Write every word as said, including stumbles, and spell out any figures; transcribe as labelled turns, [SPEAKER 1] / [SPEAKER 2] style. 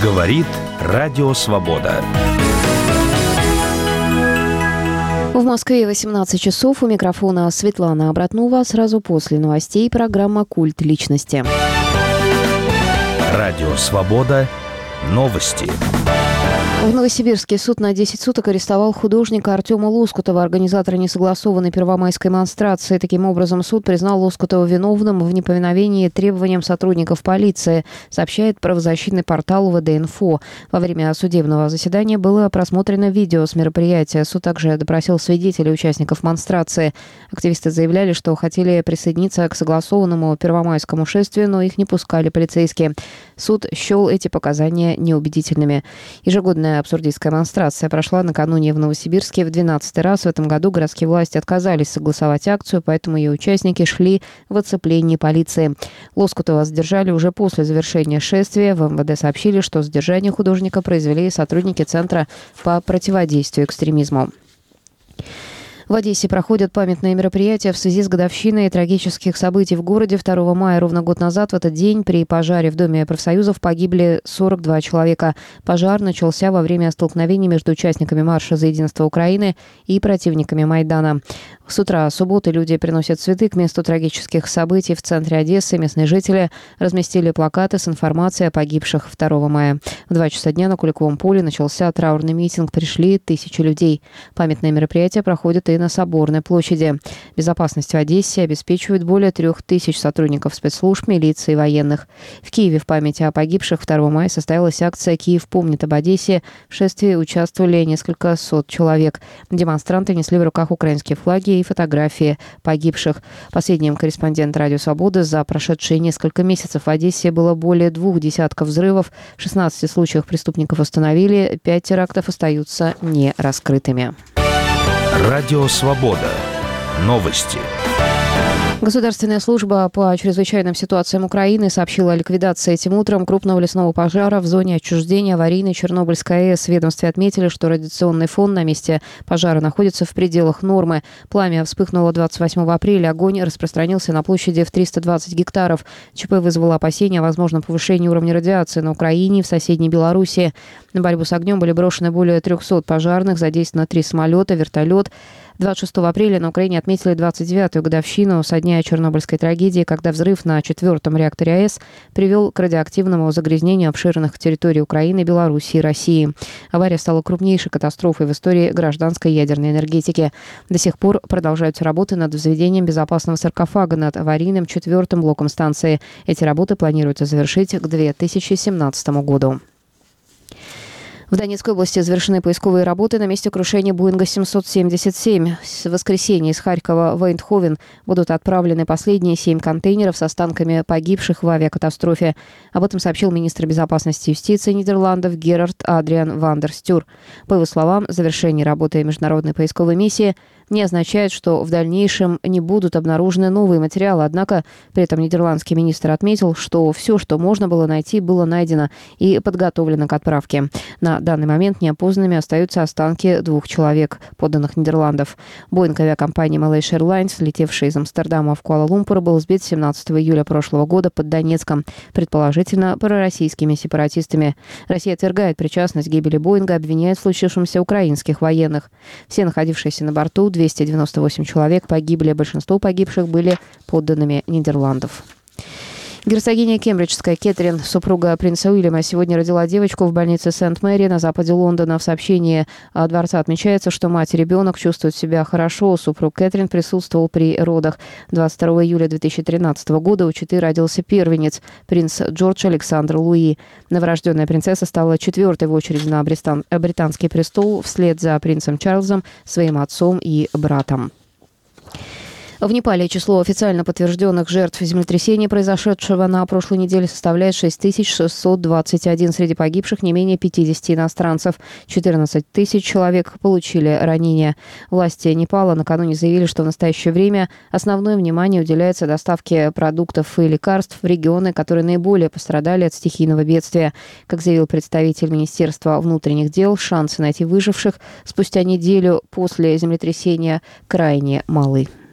[SPEAKER 1] Говорит Радио Свобода.
[SPEAKER 2] В Москве восемнадцать часов. У микрофона Светлана Обратнова. Сразу после новостей программа «Культ личности».
[SPEAKER 1] Радио Свобода. Новости.
[SPEAKER 2] В Новосибирске суд на десять суток арестовал художника Артема Лоскутова, организатора несогласованной первомайской монстрации. Таким образом, суд признал Лоскутова виновным в неповиновении требованиям сотрудников полиции, сообщает правозащитный портал ВД-Инфо. Во время судебного заседания было просмотрено видео с мероприятия. Суд также допросил свидетелей участников монстрации. Активисты заявляли, что хотели присоединиться к согласованному первомайскому шествию, но их не пускали полицейские. Суд счел эти показания неубедительными. Ежегодная абсурдистская монстрация прошла накануне в Новосибирске в двенадцатый раз. В этом году городские власти отказались согласовать акцию, поэтому ее участники шли в оцеплении полиции. Лоскутова задержали уже после завершения шествия. В эм вэ дэ сообщили, что задержание художника произвели сотрудники Центра по противодействию экстремизму. В Одессе проходят памятные мероприятия в связи с годовщиной трагических событий в городе. второго мая, ровно год назад, в этот день при пожаре в Доме профсоюзов погибли сорок два человека. Пожар начался во время столкновений между участниками марша за единство Украины и противниками Майдана. С утра субботы люди приносят цветы к месту трагических событий в центре Одессы. Местные жители разместили плакаты с информацией о погибших второго мая. В два часа дня на Куликовом поле начался траурный митинг. Пришли тысячи людей. Памятные мероприятия проходят и на Соборной площади. Безопасность в Одессе обеспечивают более трех тысяч сотрудников спецслужб, милиции и военных. В Киеве в память о погибших второго мая состоялась акция «Киев помнит об Одессе». В шествии участвовали несколько сот человек. Демонстранты несли в руках украинские флаги и фотографии погибших. Последним корреспондент «Радио Свобода». За прошедшие несколько месяцев в Одессе было более двух десятков взрывов. В шестнадцати случаях преступников установили, пять терактов остаются нераскрытыми.
[SPEAKER 1] Радио Свобода. Новости.
[SPEAKER 2] Государственная служба по чрезвычайным ситуациям Украины сообщила о ликвидации этим утром крупного лесного пожара в зоне отчуждения аварийной Чернобыльской АЭС. В ведомстве отметили, что радиационный фон на месте пожара находится в пределах нормы. Пламя вспыхнуло двадцать восьмого апреля. Огонь распространился на площади в триста двадцать гектаров. ЧП вызвало опасения о возможном повышении уровня радиации на Украине и в соседней Белоруссии. На борьбу с огнем были брошены более трехсот пожарных, задействовано три самолета, вертолет. двадцать шестого апреля на Украине отметили двадцать девятую годовщину со дня Чернобыльской трагедии, когда взрыв на четвертом реакторе АЭС привел к радиоактивному загрязнению обширных территорий Украины, Белоруссии и России. Авария стала крупнейшей катастрофой в истории гражданской ядерной энергетики. До сих пор продолжаются работы над возведением безопасного саркофага над аварийным четвертым блоком станции. Эти работы планируется завершить к две тысячи семнадцатому году. В Донецкой области завершены поисковые работы на месте крушения Боинга семьсот семьдесят семь. С воскресенья из Харькова в Эйндховен будут отправлены последние семь контейнеров с останками погибших в авиакатастрофе. Об этом сообщил министр безопасности и юстиции Нидерландов Герард Адриан ван дер Стюр. По его словам, завершение работы международной поисковой миссии не означает, что в дальнейшем не будут обнаружены новые материалы. Однако при этом нидерландский министр отметил, что все, что можно было найти, было найдено и подготовлено к отправке. На данный момент неопознанными остаются останки двух человек, подданных Нидерландов. Боинг авиакомпании Malaysia Airlines, летевший из Амстердама в Куала-Лумпур, был сбит семнадцатого июля прошлого года под Донецком, предположительно пророссийскими сепаратистами. Россия отвергает причастность к гибели Боинга, обвиняет в случившемся украинских военных. Все находившиеся на борту, двести девяносто восемь человек, погибли. Большинство погибших были подданными Нидерландов. Герцогиня Кембриджская Кэтрин, супруга принца Уильяма, сегодня родила девочку в больнице Сент-Мэри на западе Лондона. В сообщении дворца отмечается, что мать и ребенок чувствуют себя хорошо. Супруг Кэтрин присутствовал при родах. двадцать второго июля две тысячи тринадцатого года у четы родился первенец, принц Джордж Александр Луи. Новорожденная принцесса стала четвертой в очереди на британский престол вслед за принцем Чарльзом, своим отцом и братом. В Непале число официально подтвержденных жертв землетрясения, произошедшего на прошлой неделе, составляет шесть тысяч шестьсот двадцать один. Среди погибших не менее пятидесяти иностранцев. четырнадцать тысяч человек получили ранения. Власти Непала накануне заявили, что в настоящее время основное внимание уделяется доставке продуктов и лекарств в регионы, которые наиболее пострадали от стихийного бедствия. Как заявил представитель Министерства внутренних дел, шансы найти выживших спустя неделю после землетрясения крайне малы.